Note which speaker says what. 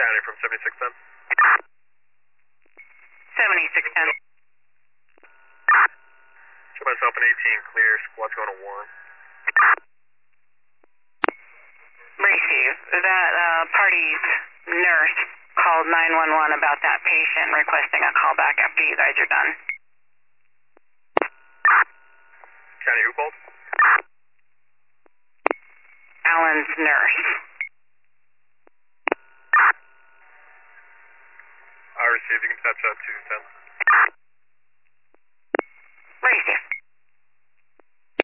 Speaker 1: County from 7610.
Speaker 2: 7610.
Speaker 1: Show myself an 18 clear, squad's going to Warren.
Speaker 2: Receive. That party's nurse called 911 about that patient requesting a call back after you guys are done.
Speaker 1: County, who called?
Speaker 2: Alan's nurse.
Speaker 1: I received. You can touch 210.